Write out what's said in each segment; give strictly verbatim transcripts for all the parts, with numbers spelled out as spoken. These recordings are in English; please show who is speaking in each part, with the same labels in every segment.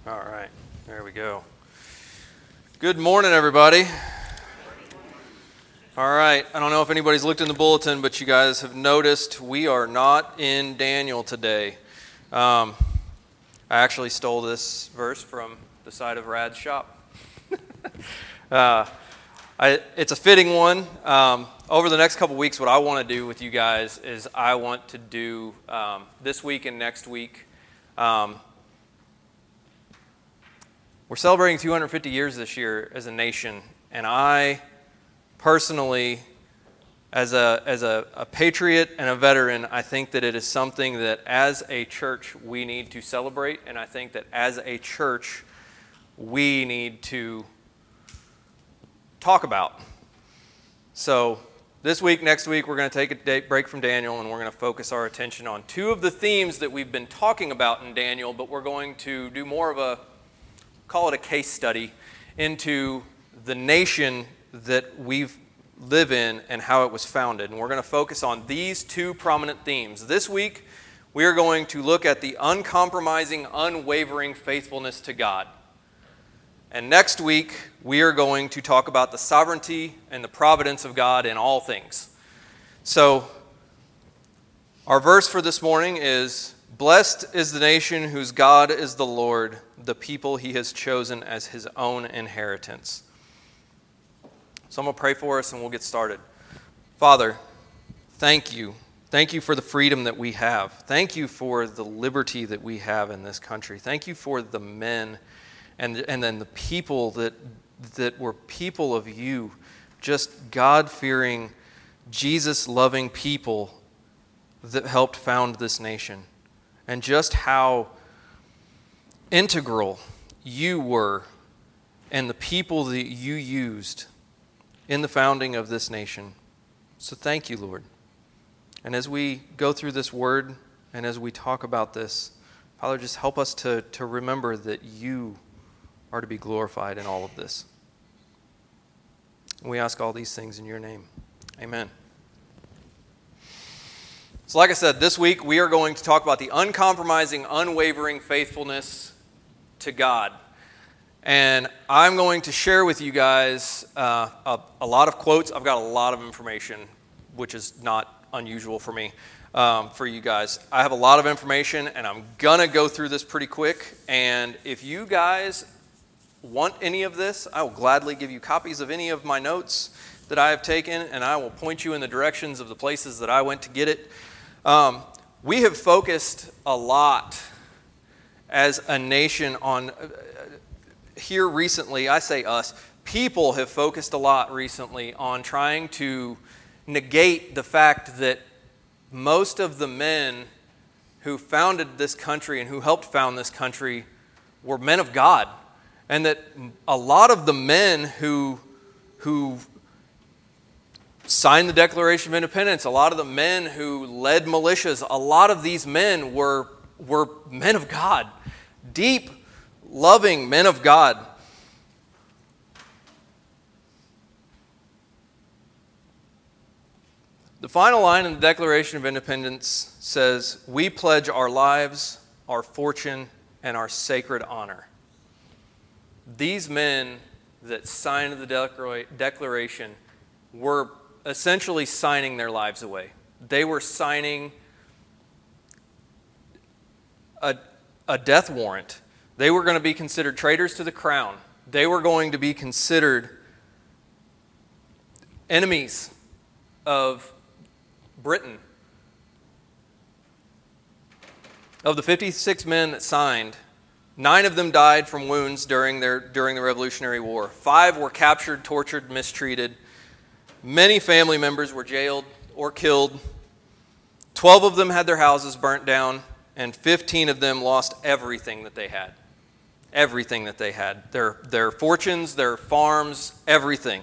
Speaker 1: All right, there we go. Good morning, everybody. All right, I don't know if anybody's looked in the bulletin, but you guys have noticed we are not in Daniel today. Um, I actually stole this verse from the side of Rad's shop. uh, I, it's a fitting one. Um, over the next couple weeks, what I want to do with you guys is I want to do um, this week and next week. Um, We're celebrating two hundred fifty years this year as a nation, and I personally, as a as a, a patriot and a veteran, I think that it is something that as a church we need to celebrate, and I think that as a church we need to talk about. So this week, next week, we're going to take a day break from Daniel, and we're going to focus our attention on two of the themes that we've been talking about in Daniel, but we're going to do more of a call it a case study into the nation that we live in and how it was founded. And we're going to focus on these two prominent themes. This week, we are going to look at the uncompromising, unwavering faithfulness to God. And next week, we are going to talk about the sovereignty and the providence of God in all things. So, our verse for this morning is, "Blessed is the nation whose God is the Lord, the people he has chosen as his own inheritance." So I'm going to pray for us and we'll get started. Father, thank you. Thank you for the freedom that we have. Thank you for the liberty that we have in this country. Thank you for the men and, and then the people that, that were people of you, just God-fearing, Jesus-loving people that helped found this nation. And just how integral you were and the people that you used in the founding of this nation. So thank you, Lord. And as we go through this word and as we talk about this, Father, just help us to, to remember that you are to be glorified in all of this. And we ask all these things in your name. Amen. So like I said, this week we are going to talk about the uncompromising, unwavering faithfulness to God. And I'm going to share with you guys uh, a, a lot of quotes. I've got a lot of information, which is not unusual for me, um, for you guys. I have a lot of information, and I'm going to go through this pretty quick. And if you guys want any of this, I will gladly give you copies of any of my notes that I have taken, and I will point you in the directions of the places that I went to get it. Um, we have focused a lot as a nation on, uh, here recently, I say us, people have focused a lot recently on trying to negate the fact that most of the men who founded this country and who helped found this country were men of God. And that a lot of the men who, who signed the Declaration of Independence, a lot of the men who led militias, a lot of these men were, were men of God. Deep, loving men of God. The final line in the Declaration of Independence says, "We pledge our lives, our fortune, and our sacred honor." These men that signed the Declaration were essentially signing their lives away. They were signing a, a death warrant. They were going to be considered traitors to the crown. They were going to be considered enemies of Britain. Of the fifty-six men that signed, nine of them died from wounds during their during the Revolutionary War. Five were captured, tortured, mistreated. Many family members were jailed or killed. Twelve of them had their houses burnt down, and fifteen of them lost everything that they had. Everything that they had. Their, their fortunes, their farms, everything.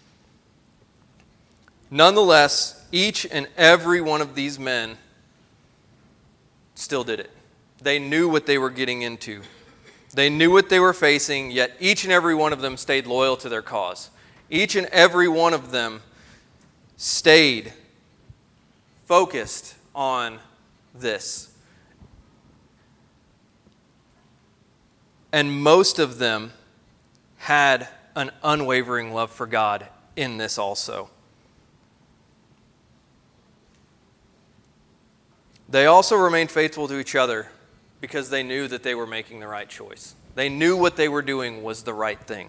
Speaker 1: Nonetheless, each and every one of these men still did it. They knew what they were getting into. They knew what they were facing, yet each and every one of them stayed loyal to their cause. Each and every one of them stayed focused on this. And most of them had an unwavering love for God in this also. They also remained faithful to each other because they knew that they were making the right choice. They knew what they were doing was the right thing.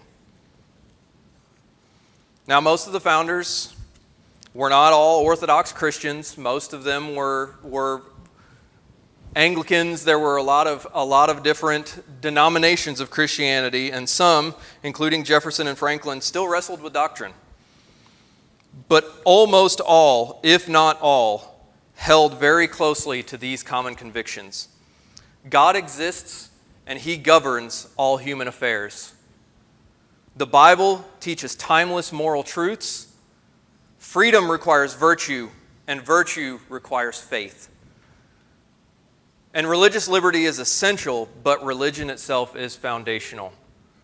Speaker 1: Now, most of the founders were not all Orthodox Christians. Most of them were, were Anglicans. There were a lot of a lot of different denominations of Christianity, and some, including Jefferson and Franklin, still wrestled with doctrine. But almost all, if not all, held very closely to these common convictions. God exists, and He governs all human affairs. The Bible teaches timeless moral truths. Freedom requires virtue, and virtue requires faith. And religious liberty is essential, but religion itself is foundational.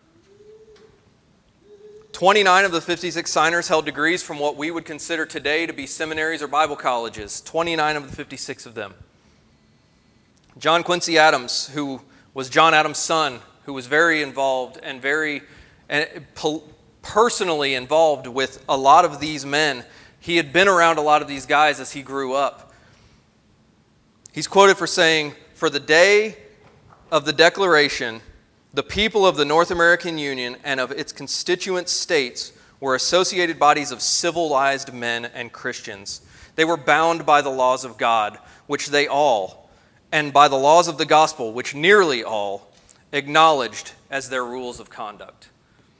Speaker 1: twenty-nine of the fifty-six signers held degrees from what we would consider today to be seminaries or Bible colleges. twenty-nine of the fifty-six of them. John Quincy Adams, who was John Adams' son, who was very involved and very and personally involved with a lot of these men. He had been around a lot of these guys as he grew up. He's quoted for saying, "For the day of the Declaration, the people of the North American Union and of its constituent states were associated bodies of civilized men and Christians. They were bound by the laws of God, which they all, and by the laws of the gospel, which nearly all, acknowledged as their rules of conduct."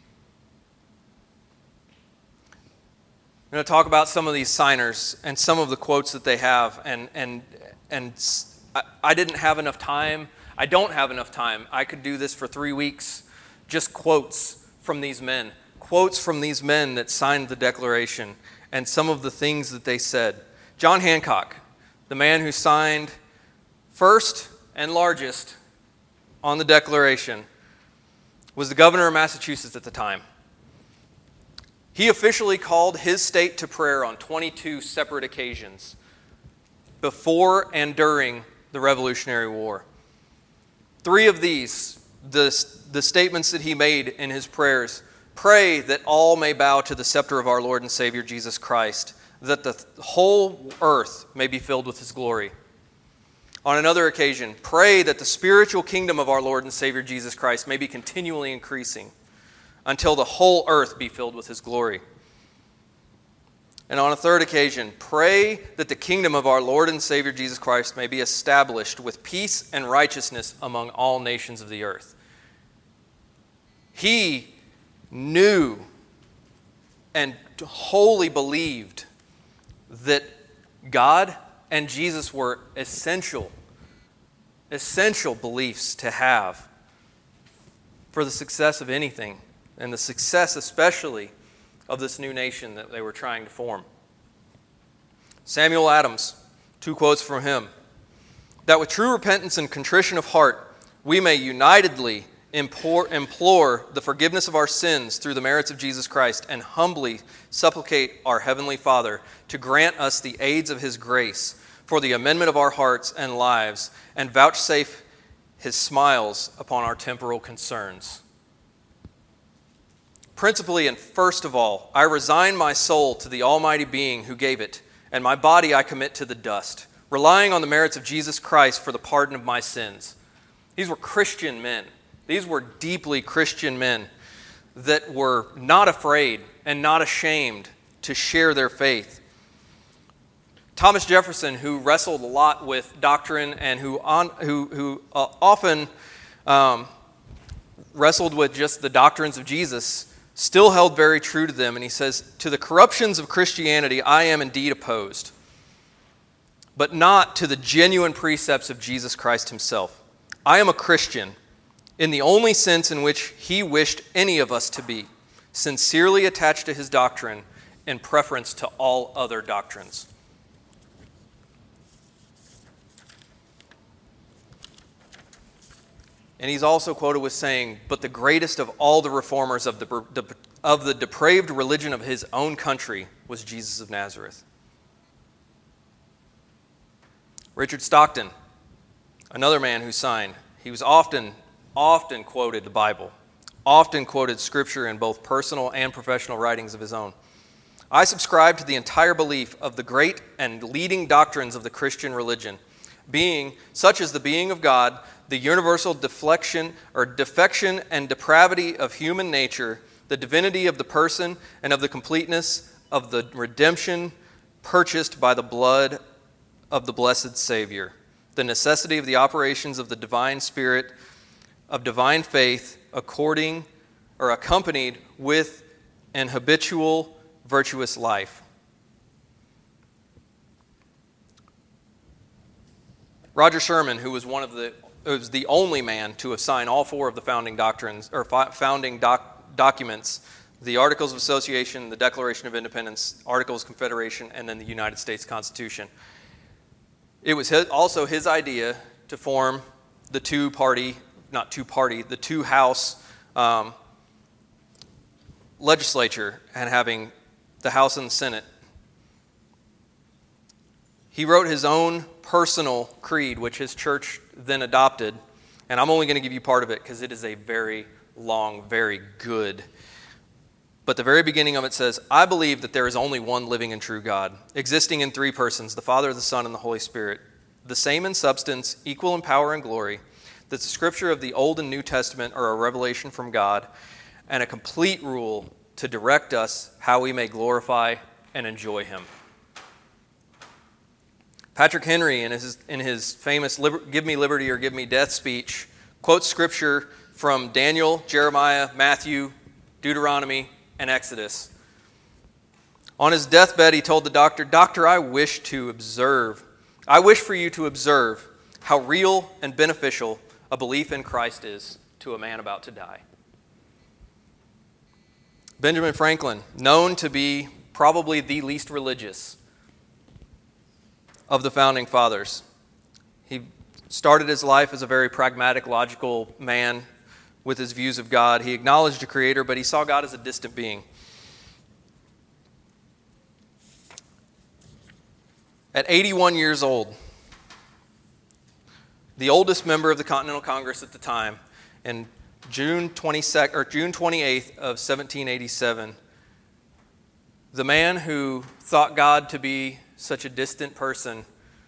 Speaker 1: I'm going to talk about some of these signers and some of the quotes that they have, and and and I didn't have enough time. I don't have enough time. I could do this for three weeks, just quotes from these men, quotes from these men that signed the Declaration, and some of the things that they said. John Hancock, the man who signed first and largest on the Declaration, was the governor of Massachusetts at the time. He officially called his state to prayer on twenty-two separate occasions before and during the Revolutionary War. Three of these, the, the statements that he made in his prayers: pray that all may bow to the scepter of our Lord and Savior Jesus Christ, that the whole earth may be filled with His glory. On another occasion, pray that the spiritual kingdom of our Lord and Savior Jesus Christ may be continually increasing, until the whole earth be filled with His glory. And on a third occasion, pray that the kingdom of our Lord and Savior Jesus Christ may be established with peace and righteousness among all nations of the earth. He knew and wholly believed that God and Jesus were essential, essential beliefs to have for the success of anything, and the success especially of this new nation that they were trying to form. Samuel Adams, two quotes from him: "That with true repentance and contrition of heart, we may unitedly implore, implore the forgiveness of our sins through the merits of Jesus Christ, and humbly supplicate our Heavenly Father to grant us the aids of His grace for the amendment of our hearts and lives, and vouchsafe His smiles upon our temporal concerns. Principally and first of all, I resign my soul to the Almighty Being who gave it, and my body I commit to the dust, relying on the merits of Jesus Christ for the pardon of my sins." These were Christian men. These were deeply Christian men that were not afraid and not ashamed to share their faith. Thomas Jefferson, who wrestled a lot with doctrine and who on, who, who uh, often um, wrestled with just the doctrines of Jesus, still held very true to them. And he says, "To the corruptions of Christianity I am indeed opposed, but not to the genuine precepts of Jesus Christ Himself. I am a Christian in the only sense in which He wished any of us to be, sincerely attached to His doctrine in preference to all other doctrines." And he's also quoted with saying, "But the greatest of all the reformers of the, of the depraved religion of his own country was Jesus of Nazareth." Richard Stockton, another man who signed, he was often often quoted the Bible, often quoted Scripture in both personal and professional writings of his own. I subscribe to the entire belief of the great and leading doctrines of the Christian religion, being such as the being of God, the universal deflection or defection and depravity of human nature, the divinity of the person, and of the completeness of the redemption purchased by the blood of the blessed Savior, the necessity of the operations of the divine Spirit, of divine faith, according or accompanied with an habitual virtuous life. Roger Sherman, who was one of the was the only man to have signed all four of the founding doctrines or founding doc, documents, the Articles of Association, the Declaration of Independence, Articles of Confederation, and then the United States Constitution. It was his, also his idea to form the two-party, not two-party, the two-house um, legislature and having the House and the Senate. He wrote his own personal creed, which his church then adopted, and I'm only going to give you part of it because it is a very long, very good. But the very beginning of it says, I believe that there is only one living and true God, existing in three persons, the Father, the Son, and the Holy Spirit, the same in substance, equal in power and glory, that the Scripture of the Old and New Testament are a revelation from God, and a complete rule to direct us how we may glorify and enjoy Him. Patrick Henry, in his, in his famous Liber- Give Me Liberty or Give Me Death speech, quotes Scripture from Daniel, Jeremiah, Matthew, Deuteronomy, and Exodus. On his deathbed, he told the doctor, Doctor, I wish to observe, I wish for you to observe how real and beneficial a belief in Christ is to a man about to die. Benjamin Franklin, known to be probably the least religious of the founding fathers. He started his life as a very pragmatic, logical man with his views of God. He acknowledged a creator, but he saw God as a distant being. At eighty-one years old, the oldest member of the Continental Congress at the time, in June twenty-second or June twenty-eighth of seventeen eighty-seven, the man who thought God to be such a distant person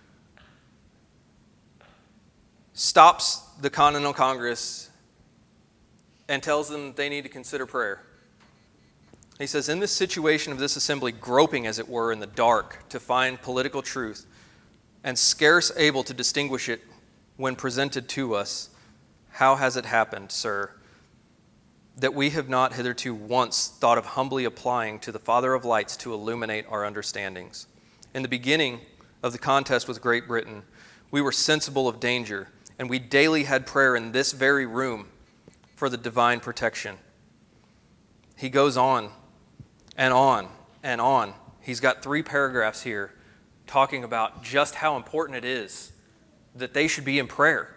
Speaker 1: stops the Continental Congress and tells them they need to consider prayer. He says, in this situation of this assembly, groping as it were in the dark to find political truth and scarce able to distinguish it when presented to us, how has it happened, sir, that we have not hitherto once thought of humbly applying to the Father of lights to illuminate our understandings? In the beginning of the contest with Great Britain, we were sensible of danger, and we daily had prayer in this very room for the divine protection. He goes on and on and on. He's got three paragraphs here talking about just how important it is that they should be in prayer.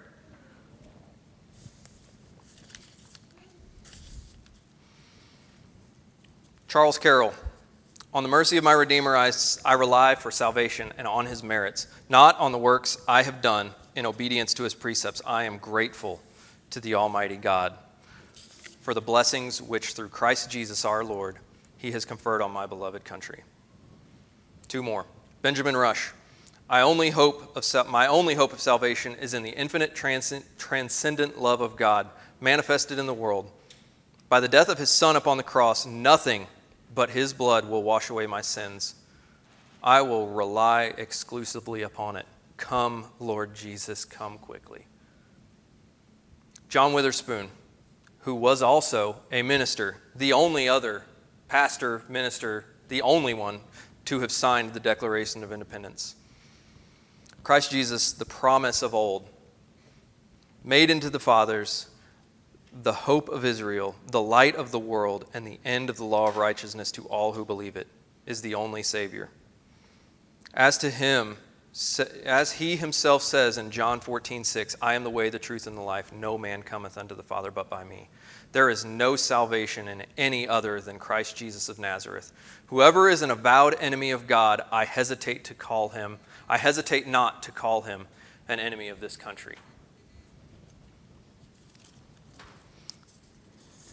Speaker 1: Charles Carroll, on the mercy of my Redeemer, I, I rely for salvation and on his merits, not on the works I have done in obedience to his precepts. I am grateful to the Almighty God for the blessings which through Christ Jesus our Lord he has conferred on my beloved country. Two more. Benjamin Rush, I only hope of my only hope of salvation is in the infinite transcend, transcendent love of God manifested in the world. By the death of his Son upon the cross, nothing but his blood will wash away my sins. I will rely exclusively upon it. Come, Lord Jesus, come quickly. John Witherspoon, who was also a minister, the only other pastor, minister, the only one to have signed the Declaration of Independence. Christ Jesus, the promise of old, made into the fathers, the hope of Israel, the light of the world, and the end of the law of righteousness to all who believe it, is the only Savior. As to him, as he himself says in John fourteen six, I am the way, the truth, and the life. No man cometh unto the Father but by me. There is no salvation in any other than Christ Jesus of Nazareth. Whoever is an avowed enemy of God, I hesitate to call him, I hesitate not to call him an enemy of this country.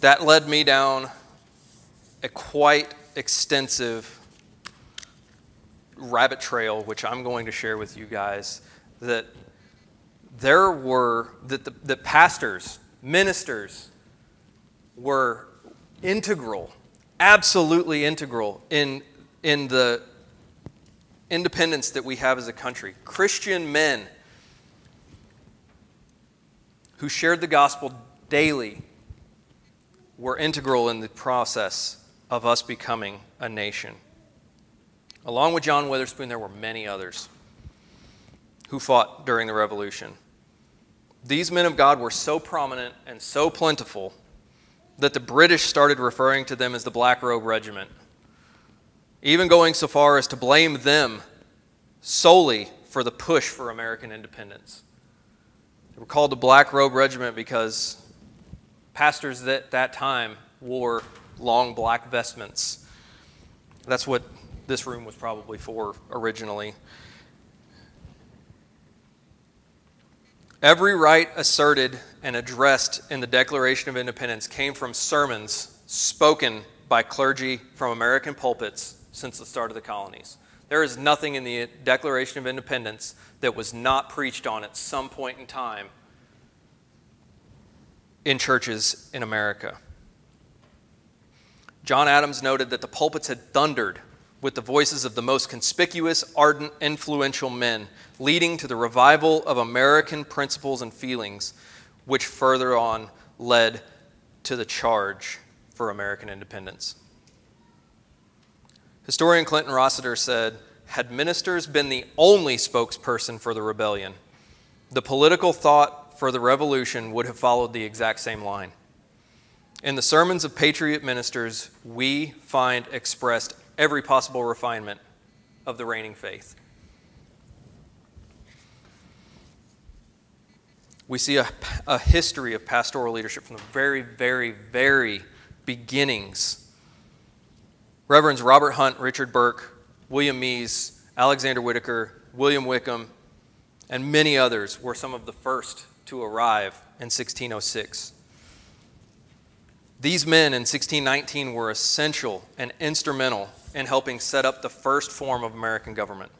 Speaker 1: that led me down a quite extensive rabbit trail, which I'm going to share with you guys, that there were, that the that pastors, ministers were integral, absolutely integral in, in the independence that we have as a country. Christian men who shared the gospel daily were integral in the process of us becoming a nation. Along with John Witherspoon, there were many others who fought during the Revolution. These men of God were so prominent and so plentiful that the British started referring to them as the Black Robe Regiment, even going so far as to blame them solely for the push for American independence. They were called the Black Robe Regiment because pastors at that time wore long black vestments. That's what this room was probably for originally. Every right asserted and addressed in the Declaration of Independence came from sermons spoken by clergy from American pulpits since the start of the colonies. There is nothing in the Declaration of Independence that was not preached on at some point in time in churches in America. John Adams noted that the pulpits had thundered with the voices of the most conspicuous, ardent, influential men, leading to the revival of American principles and feelings, which further on led to the charge for American independence. Historian Clinton Rossiter said, "Had ministers been the only spokesperson for the rebellion, the political thought for the revolution would have followed the exact same line. In the sermons of patriot ministers, we find expressed every possible refinement of the reigning faith." We see a, a history of pastoral leadership from the very, very, very beginnings. Reverends Robert Hunt, Richard Burke, William Meese, Alexander Whitaker, William Wickham, and many others were some of the first to arrive in sixteen oh six. These men in sixteen nineteen were essential and instrumental in helping set up the first form of American government.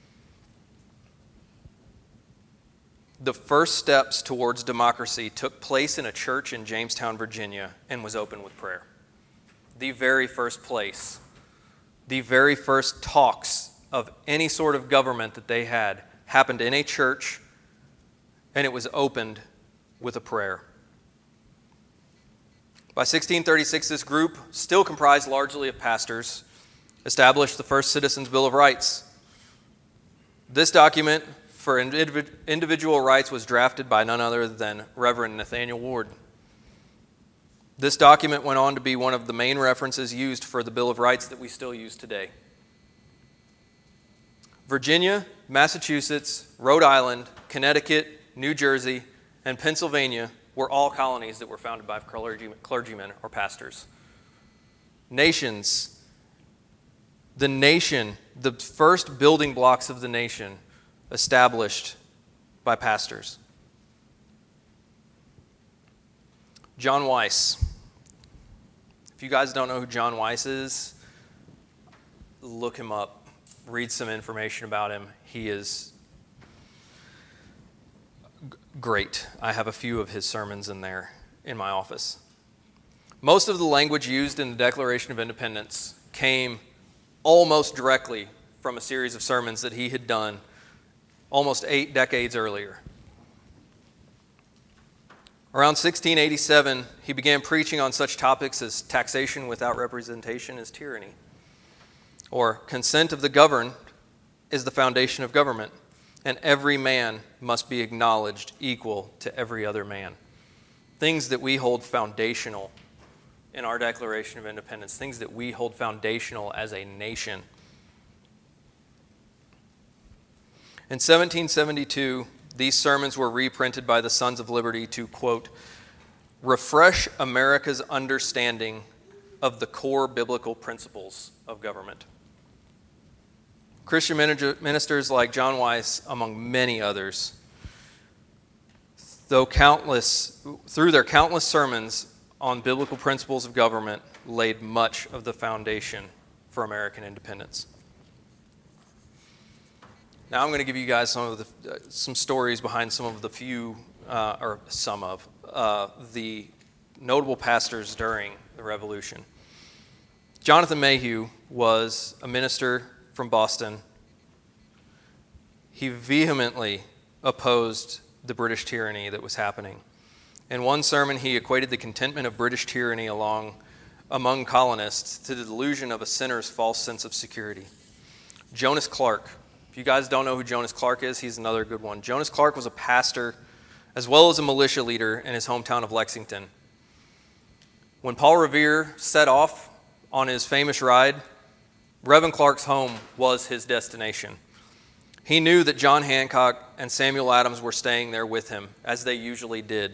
Speaker 1: The first steps towards democracy took place in a church in Jamestown, Virginia, and was opened with prayer. The very first place, the very first talks of any sort of government that they had happened in a church, and it was opened with a prayer. By sixteen thirty-six, this group, still comprised largely of pastors, established the first Citizens' Bill of Rights. This document for individual rights was drafted by none other than Reverend Nathaniel Ward. This document went on to be one of the main references used for the Bill of Rights that we still use today. Virginia, Massachusetts, Rhode Island, Connecticut, New Jersey, and Pennsylvania were all colonies that were founded by clergymen or pastors. Nations, the nation, the first building blocks of the nation established by pastors. John Weiss. If you guys don't know who John Weiss is, look him up. Read some information about him. He is g- great. I have a few of his sermons in there in my office. Most of the language used in the Declaration of Independence came almost directly from a series of sermons that he had done almost eight decades earlier. Around sixteen eighty-seven, he began preaching on such topics as taxation without representation is tyranny, or consent of the governed is the foundation of government, and every man must be acknowledged equal to every other man. Things that we hold foundational in our Declaration of Independence, things that we hold foundational as a nation. In seventeen seventy-two, these sermons were reprinted by the Sons of Liberty to, quote, refresh America's understanding of the core biblical principles of government. Christian ministers like John Weiss, among many others, though countless, through their countless sermons on biblical principles of government laid much of the foundation for American independence. Now I'm going to give you guys some of the uh, some stories behind some of the few, uh, or some of, uh, the notable pastors during the Revolution. Jonathan Mayhew was a minister from Boston. He vehemently opposed the British tyranny that was happening. In one sermon, he equated the contentment of British tyranny along, among colonists to the delusion of a sinner's false sense of security. Jonas Clark. If you guys don't know who Jonas Clark is, he's another good one. Jonas Clark was a pastor as well as a militia leader in his hometown of Lexington. When Paul Revere set off on his famous ride, Reverend Clark's home was his destination. He knew that John Hancock and Samuel Adams were staying there with him, as they usually did.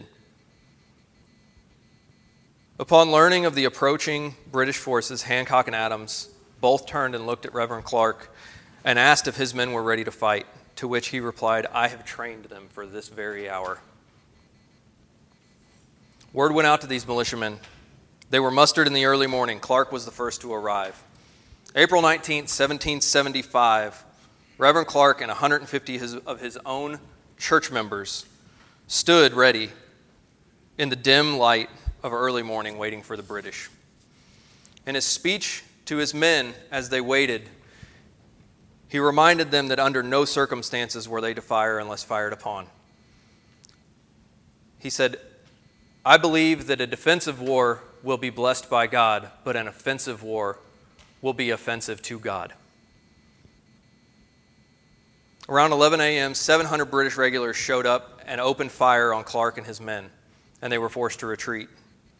Speaker 1: Upon learning of the approaching British forces, Hancock and Adams both turned and looked at Reverend Clark and asked if his men were ready to fight, to which he replied, "I have trained them for this very hour." Word went out to these militiamen. They were mustered in the early morning. Clark was the first to arrive. April nineteenth, seventeen seventy-five, Reverend Clark and one hundred fifty of his own church members stood ready in the dim light of early morning waiting for the British. In his speech to his men as they waited, he reminded them that under no circumstances were they to fire unless fired upon. He said, "I believe that a defensive war will be blessed by God, but an offensive war will be offensive to God." Around eleven a.m., seven hundred British regulars showed up and opened fire on Clark and his men, and they were forced to retreat.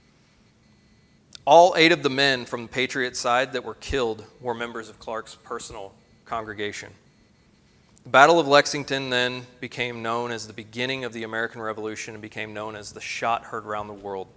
Speaker 1: All eight of the men from the Patriot side that were killed were members of Clark's personal congregation. The Battle of Lexington then became known as the beginning of the American Revolution and became known as the shot heard around the world.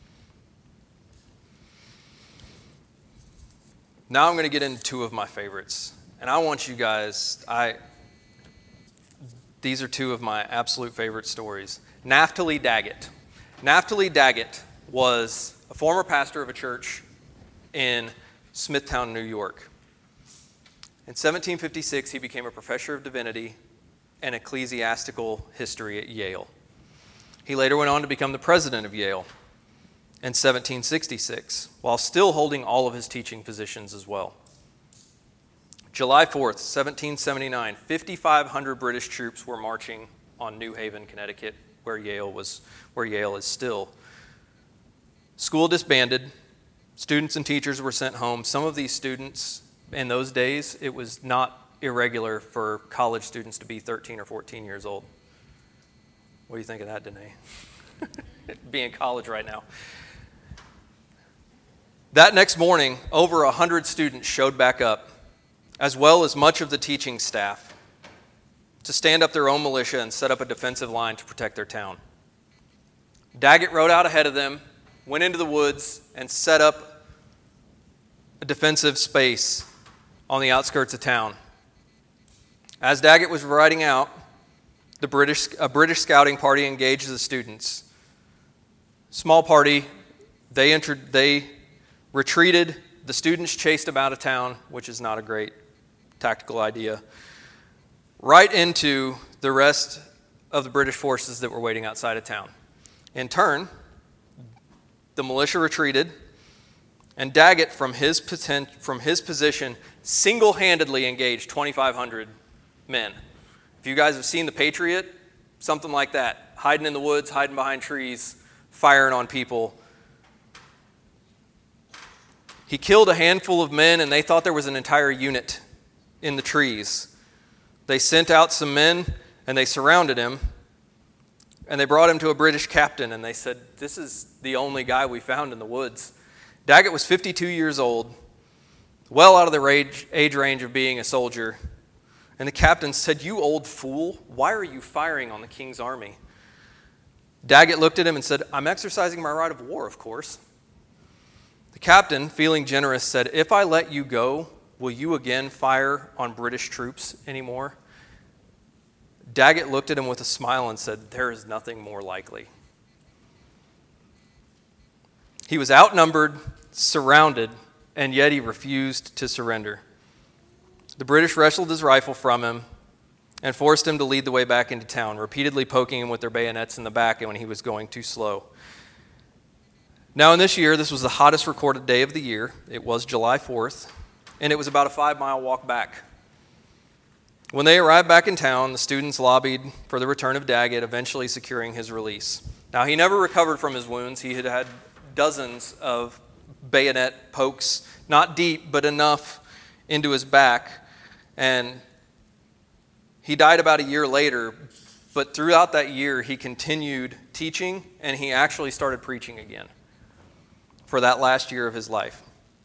Speaker 1: Now I'm going to get into two of my favorites, and I want you guys, I... These are two of my absolute favorite stories. Naphtali Daggett. Naphtali Daggett was a former pastor of a church in Smithtown, New York. In seventeen fifty-six, he became a professor of divinity and ecclesiastical history at Yale. He later went on to become the president of Yale in seventeen sixty-six, while still holding all of his teaching positions as well. July fourth, seventeen seventy-nine, fifty-five hundred British troops were marching on New Haven, Connecticut, where Yale was, where Yale is still. School disbanded. Students and teachers were sent home. Some of these students, in those days, it was not irregular for college students to be thirteen or fourteen years old. What do you think of that, Danae? Being in college right now. That next morning, over one hundred students showed back up, as well as much of the teaching staff, to stand up their own militia and set up a defensive line to protect their town. Daggett rode out ahead of them, went into the woods, and set up a defensive space on the outskirts of town. As Daggett was riding out, the British, a British scouting party engaged the students. Small party, they entered, they retreated. The students chased them out of town, which is not a great tactical idea, right into the rest of the British forces that were waiting outside of town. In turn, the militia retreated, and Daggett, from his, poten- from his position, single-handedly engaged twenty-five hundred men. If you guys have seen The Patriot, something like that, hiding in the woods, hiding behind trees, firing on people. He killed a handful of men, and they thought there was an entire unit in the trees. They sent out some men, and they surrounded him, and they brought him to a British captain, and they said, "This is the only guy we found in the woods." Daggett was fifty-two years old, well out of the age, age range of being a soldier, and the captain said, "You old fool, why are you firing on the king's army?" Daggett looked at him and said, "I'm exercising my right of war, of course." The captain, feeling generous, said, "If I let you go, will you again fire on British troops anymore?" Daggett looked at him with a smile and said, "There is nothing more likely." He was outnumbered, surrounded, and yet he refused to surrender. The British wrestled his rifle from him and forced him to lead the way back into town, repeatedly poking him with their bayonets in the back when he was going too slow. Now in this year, this was the hottest recorded day of the year. It was July fourth, and it was about a five-mile walk back. When they arrived back in town, the students lobbied for the return of Daggett, eventually securing his release. Now, he never recovered from his wounds. He had had dozens of bayonet pokes, not deep, but enough into his back, and he died about a year later, but throughout that year, he continued teaching, and he actually started preaching again for that last year of his life.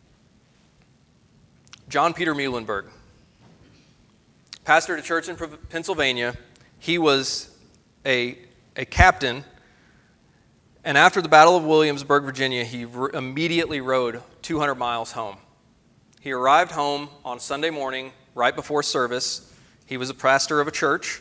Speaker 1: John Peter Muhlenberg, pastor at a church in Pennsylvania. He was a, a captain, and after the Battle of Williamsburg, Virginia, he r- immediately rode two hundred miles home. He arrived home on Sunday morning, right before service. He was a pastor of a church.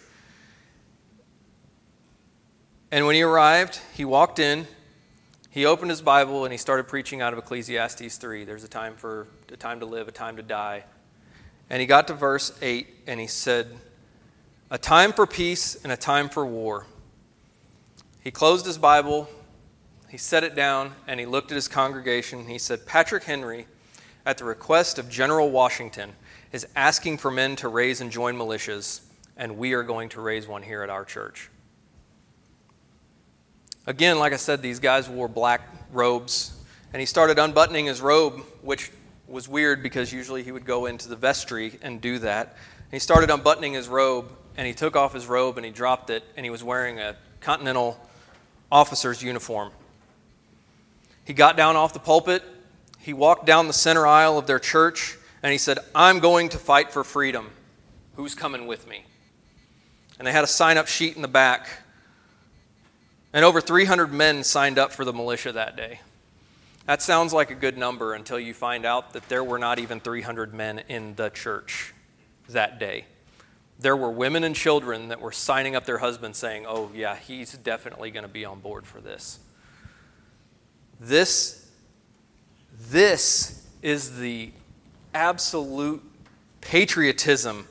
Speaker 1: And when he arrived, he walked in, he opened his Bible, and he started preaching out of Ecclesiastes three. There's a time for a time to live, a time to die. And he got to verse eight, and he said, "A time for peace and a time for war." He closed his Bible, he set it down, and he looked at his congregation, and he said, "Patrick Henry, at the request of General Washington, is asking for men to raise and join militias, and we are going to raise one here at our church." Again, like I said, these guys wore black robes, and he started unbuttoning his robe, which was weird because usually he would go into the vestry and do that. And he started unbuttoning his robe, and he took off his robe and he dropped it, and he was wearing a Continental officer's uniform. He got down off the pulpit, he walked down the center aisle of their church, and he said, "I'm going to fight for freedom. Who's coming with me?" And they had a sign-up sheet in the back, and over three hundred men signed up for the militia that day. That sounds like a good number until you find out that there were not even three hundred men in the church that day. There were women and children that were signing up their husbands saying, "Oh yeah, he's definitely going to be on board for this." This, this is the absolute patriotism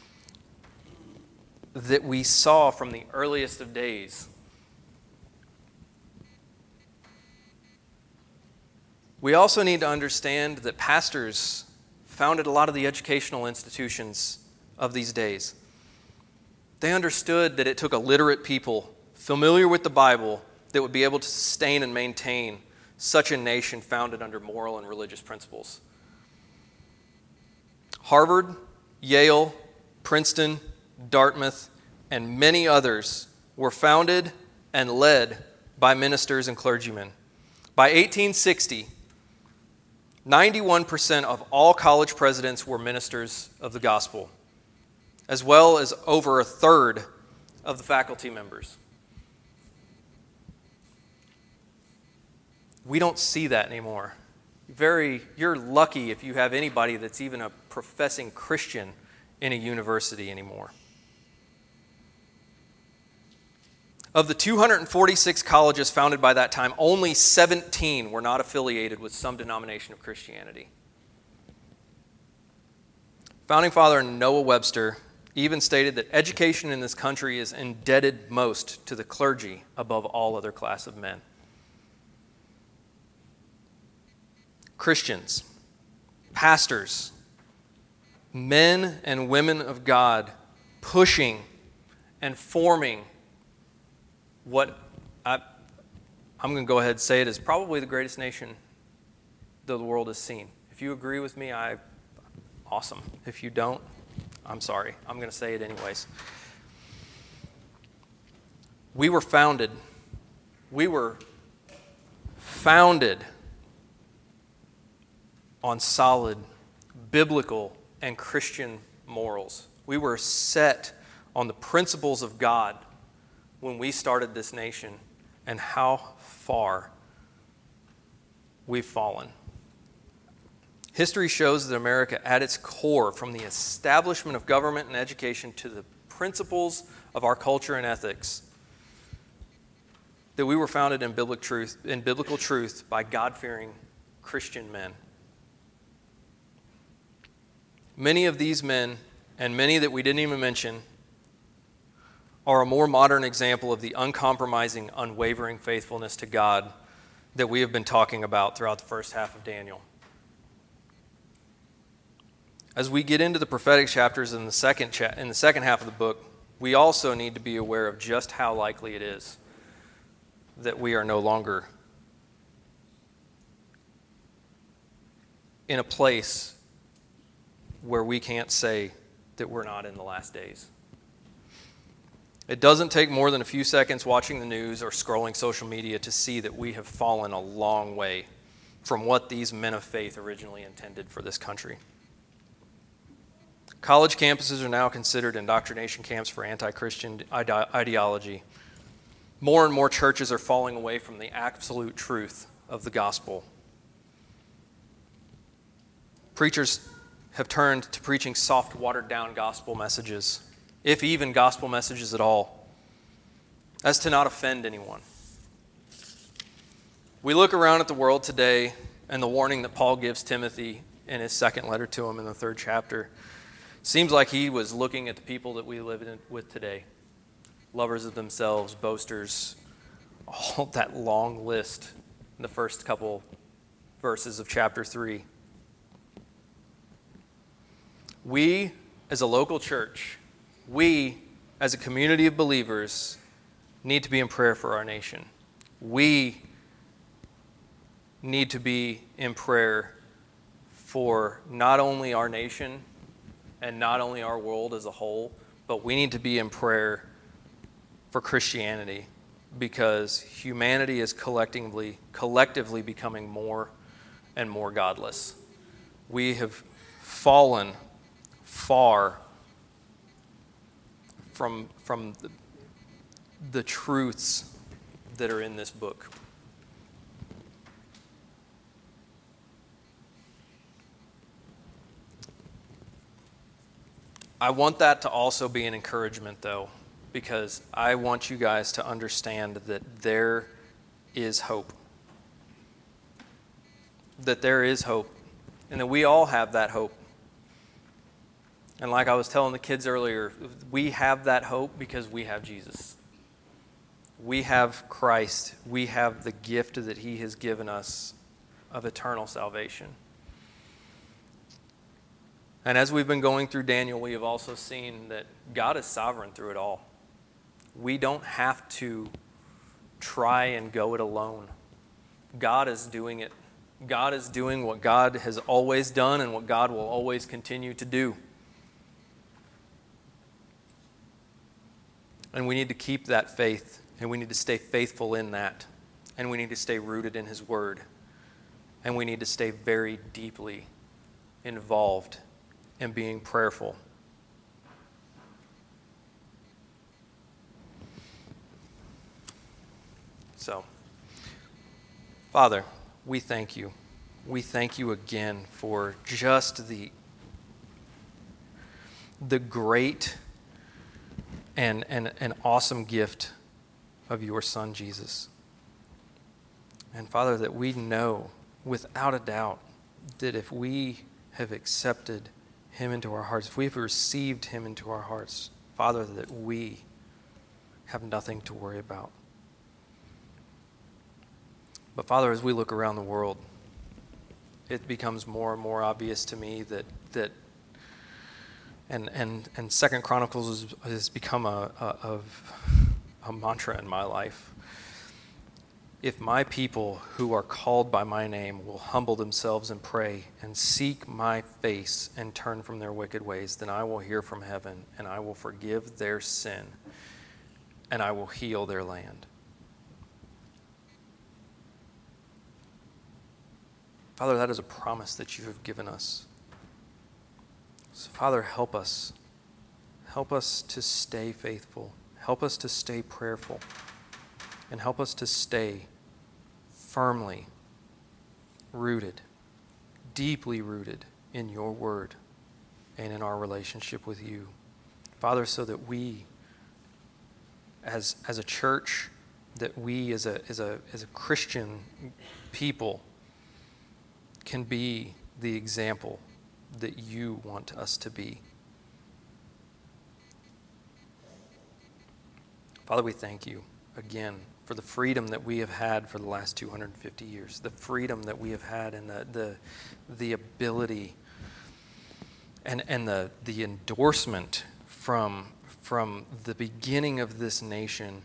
Speaker 1: that we saw from the earliest of days. We also need to understand that pastors founded a lot of the educational institutions of these days. They understood that it took a literate people familiar with the Bible that would be able to sustain and maintain such a nation founded under moral and religious principles. Harvard, Yale, Princeton, Dartmouth, and many others were founded and led by ministers and clergymen. By eighteen sixty, ninety-one percent of all college presidents were ministers of the gospel, as well as over a third of the faculty members. We don't see that anymore. Very, you're lucky if you have anybody that's even a professing Christian in a university anymore. Of the two hundred forty-six colleges founded by that time, only seventeen were not affiliated with some denomination of Christianity. Founding Father Noah Webster even stated that education in this country is indebted most to the clergy above all other class of men. Christians, pastors, men and women of God pushing and forming what I, I'm going to go ahead and say it is probably the greatest nation that the world has seen. If you agree with me, I awesome. If you don't, I'm sorry. I'm going to say it anyways. We were founded. We were founded on solid biblical and Christian morals. We were set on the principles of God when we started this nation, and how far we've fallen. History shows that America, at its core, from the establishment of government and education to the principles of our culture and ethics, that we were founded in biblical truth, in biblical truth by God-fearing Christian men. Many of these men, and many that we didn't even mention, are a more modern example of the uncompromising, unwavering faithfulness to God that we have been talking about throughout the first half of Daniel. As we get into the prophetic chapters in the second cha- in the second half of the book, we also need to be aware of just how likely it is that we are no longer in a place where we can't say that we're not in the last days. It doesn't take more than a few seconds watching the news or scrolling social media to see that we have fallen a long way from what these men of faith originally intended for this country. College campuses are now considered indoctrination camps for anti-Christian ide- ideology. More and more churches are falling away from the absolute truth of the gospel. Preachers have turned to preaching soft, watered-down gospel messages, if even gospel messages at all, as to not offend anyone. We look around at the world today and the warning that Paul gives Timothy in his second letter to him in the third chapter. Seems like he was looking at the people that we live in with today. Lovers of themselves, boasters, all that long list in the first couple verses of chapter three. We, as a local church, we, as a community of believers, need to be in prayer for our nation. We need to be in prayer for not only our nation and not only our world as a whole, but we need to be in prayer for Christianity, because humanity is collectively collectively becoming more and more godless. We have fallen far from, from the, the truths that are in this book. I want that to also be an encouragement, though, because I want you guys to understand that there is hope. That there is hope, and that we all have that hope. And like I was telling the kids earlier, we have that hope because we have Jesus. We have Christ. We have the gift that He has given us of eternal salvation. And as we've been going through Daniel, we have also seen that God is sovereign through it all. We don't have to try and go it alone. God is doing it. God is doing what God has always done and what God will always continue to do. And we need to keep that faith, and we need to stay faithful in that. And we need to stay rooted in His Word. And we need to stay very deeply involved in being prayerful. So, Father, we thank you. We thank you again for just the, the great and, and an awesome gift of your Son, Jesus. And Father, that we know without a doubt that if we have accepted Him into our hearts, if we have received Him into our hearts, Father, that we have nothing to worry about. But Father, as we look around the world, it becomes more and more obvious to me that that and and and Second Chronicles has, has become a, a of a mantra in my life. If my people who are called by my name will humble themselves and pray and seek my face and turn from their wicked ways, then I will hear from heaven and I will forgive their sin and I will heal their land. Father, that is a promise that you have given us. So, Father, help us. Help us to stay faithful. Help us to stay prayerful. And help us to stay firmly rooted, deeply rooted in your word and in our relationship with you. Father, so that we, as, as a church, that we as a, as a, as a Christian people can be the example that you want us to be. Father, we thank you again for the freedom that we have had for the last two hundred fifty years, the freedom that we have had and the the, the ability and, and the, the endorsement from, from the beginning of this nation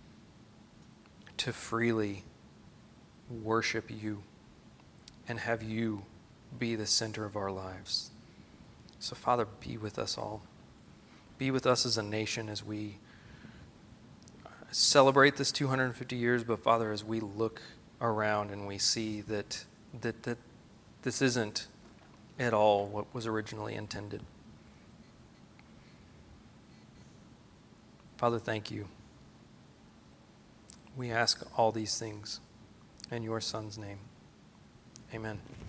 Speaker 1: to freely worship you and have you be the center of our lives. So, Father, be with us all. Be with us as a nation as we celebrate this two hundred fifty years, but Father, as we look around and we see that that, that this isn't at all what was originally intended. Father, thank you. We ask all these things in your Son's name. Amen.